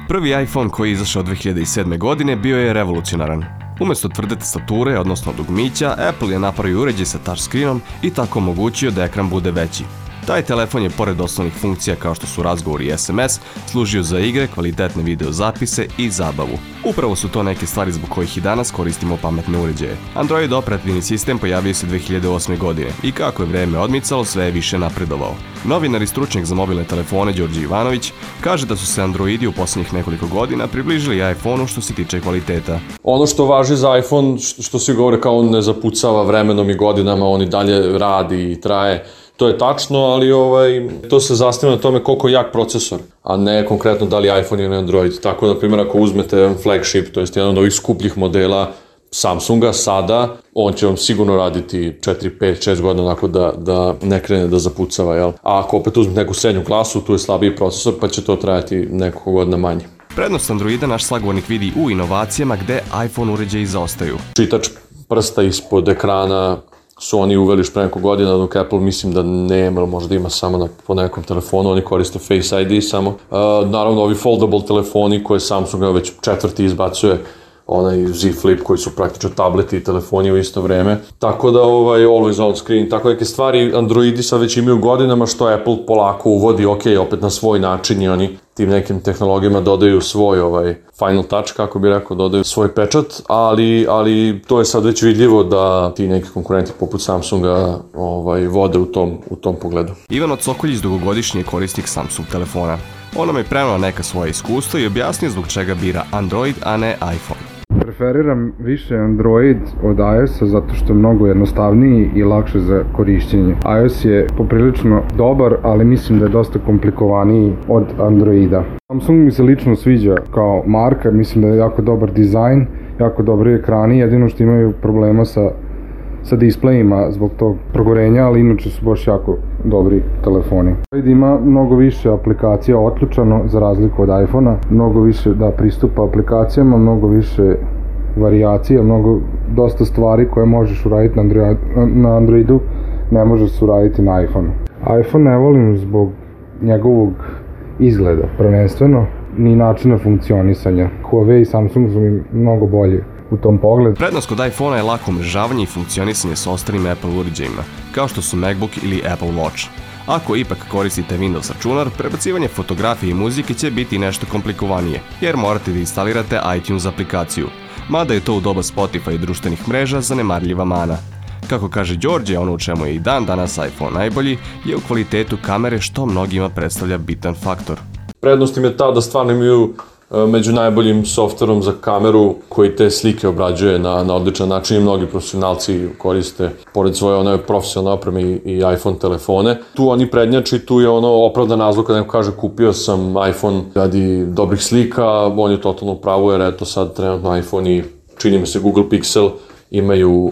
Prvi iPhone koji je izašao 2007. godine bio je revolucionaran. Umjesto tvrde tastature, odnosno dugmića, Apple je napravio uređaj sa touchscreenom i tako omogućio da ekran bude veći. Taj telefon je, pored osnovnih funkcija kao što su razgovor i SMS, služio za igre, kvalitetne video zapise i zabavu. Upravo su to neke stvari zbog kojih i danas koristimo pametne uređaje. Android operativni sistem pojavio se 2008. godine i kako je vreme odmicalo, sve je više napredovao. Novinar i stručnjak za mobilne telefone Đorđe Ivanović kaže da su se Androidi u posljednjih nekoliko godina približili iPhoneu što se tiče kvaliteta. Ono što važi za iPhone, što svi govore kao on ne zapucava vremenom i godinama, on i dalje radi i traje. To je tačno, ali to se zasniva na tome koliko je jak procesor, a ne konkretno da li iPhone ili Android. Tako, na primjer, ako uzmete flagship, to je jedan od ovih skupljih modela Samsunga sada, on će vam sigurno raditi 4, 5, 6 godina onako da ne krene da zapucava, jel? A ako opet uzmete neku srednju klasu, tu je slabiji procesor, pa će to trajati nekoliko godina manje. Prednost Androida naš sagovornik vidi u inovacijama gde iPhone uređaji zaostaju. Čitač prsta ispod ekrana su oni uveli još pre nekog godina, dok Apple mislim da nema, možda ima samo po nekom telefonu, oni koriste Face ID samo. Naravno, ovi foldable telefoni koje Samsung već četvrti izbacuje, onaj Z Flip koji su praktično tableti i telefoni u isto vreme. Tako da always on screen, tako neke stvari Androidi sad već imaju godinama što Apple polako uvodi, opet na svoj način i oni tim nekim tehnologijama dodaju svoj final touch, kako bi rekao, dodaju svoj pečat, ali to je sad već vidljivo da ti neki konkurenti poput Samsunga vode u tom pogledu. Ivan Cokoljić dugogodišnji je korisnik Samsung telefona. On nam je preneo neka svoja iskustva i objasnio zbog čega bira Android, a ne iPhone. Preferiram više Android od iOS-a zato što je mnogo jednostavniji i lakše za korišćenje. iOS je poprilično dobar, ali mislim da je dosta komplikovaniji od Androida. Samsung mi se lično sviđa kao marka, mislim da je jako dobar dizajn, jako dobri ekrani, jedino što imaju problema sa displejima zbog tog progorenja, ali inače su baš jako dobri telefoni. Android ima mnogo više aplikacija otključano za razliku od iPhone-a, mnogo više pristupa aplikacijama, mnogo više varijacija, dosta stvari koje možeš uraditi na Androidu ne može se uraditi na iPhone-u. iPhone ne volim zbog njegovog izgleda prvenstveno, ni načina funkcionisanja. Huawei i Samsung su mi mnogo bolji u tom pogledu. Prednost kod iPhone-a je lako umrežavanje i funkcionisanje sa ostalim Apple uređajima, kao što su MacBook ili Apple Watch. Ako ipak koristite Windows računar, prebacivanje fotografije i muzike će biti nešto komplikovanije, jer morate da instalirate iTunes aplikaciju. Mada je to u doba Spotify i društvenih mreža zanemarljiva mana. Kako kaže Đorđe, ono u čemu je i dan danas iPhone najbolji, je u kvalitetu kamere što mnogima predstavlja bitan faktor. Prednost im je ta da stvarno imaju među najboljim softverom za kameru koji te slike obrađuje na odličan način i mnogi profesionalci koriste pored svoje profesionalne opreme i iPhone telefone. Tu oni prednjači, tu je opravdan razlog kada neko kaže kupio sam iPhone radi dobrih slika, on je totalno u pravu jer eto sad trenutno iPhone i čini mi se Google Pixel imaju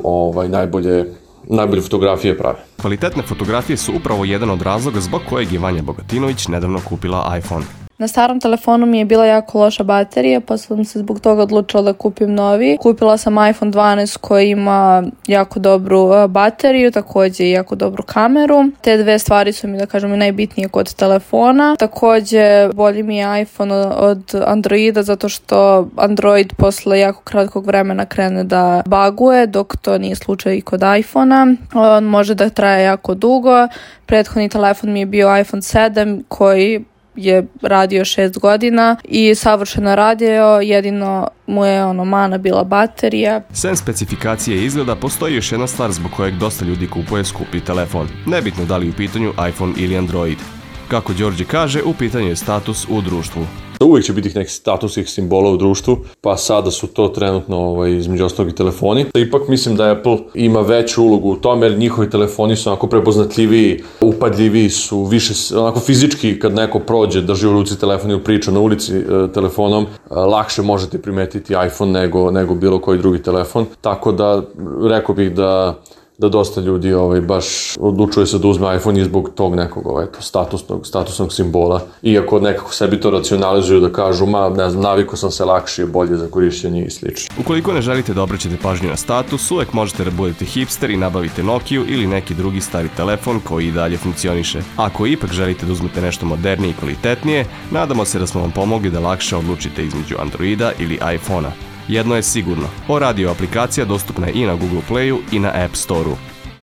najbolje fotografije prave. Kvalitetne fotografije su upravo jedan od razloga zbog kojeg je Vanja Bogatinović nedavno kupila iPhone. Na starom telefonu mi je bila jako loša baterija, pa sam se zbog toga odlučila da kupim novi. Kupila sam iPhone 12 koji ima jako dobru bateriju, također i jako dobru kameru. Te dve stvari su mi, da kažem, najbitnije kod telefona. Također bolji mi je iPhone od Androida zato što Android posle jako kratkog vremena krene da baguje, dok to nije slučaj i kod iPhone-a. On može da traje jako dugo. Prethodni telefon mi je bio iPhone 7 koji je radio 6 godina i savršeno radio, jedino mu je mana bila baterija. Sem specifikacije i izgleda, postoji još jedna stvar zbog kojeg dosta ljudi kupuje skupi telefon. Nebitno da li u pitanju iPhone ili Android. Kako Đorđe kaže, u pitanju je status u društvu. Uvijek će biti nekih statusnih simbola u društvu, pa sada su to trenutno između ostalog i telefoni. Ipak mislim da Apple ima veću ulogu u tome jer njihovi telefoni su onako prepoznatljiviji, upadljiviji su, više onako fizički kad neko prođe, drži u ruci telefon ili priča na ulici telefonom, lakše možete primetiti iPhone nego bilo koji drugi telefon. Tako da rekao bih da da dosta ljudi baš odlučuje se da uzme iPhone i zbog tog nekog statusnog simbola. Iako nekako sebi to racionalizuju da kažu, ne znam, navikao sam se lakše i bolje za korišćenje i slično. Ukoliko ne želite da obraćate pažnju na status, uvek možete da budete hipster i nabavite Nokiju ili neki drugi stari telefon koji i dalje funkcioniše. Ako ipak želite da uzmete nešto modernije i kvalitetnije, nadamo se da smo vam pomogli da lakše odlučite između Androida ili iPhona. Jedno je sigurno, O Radio aplikacija dostupna je i na Google Playu i na App Storeu.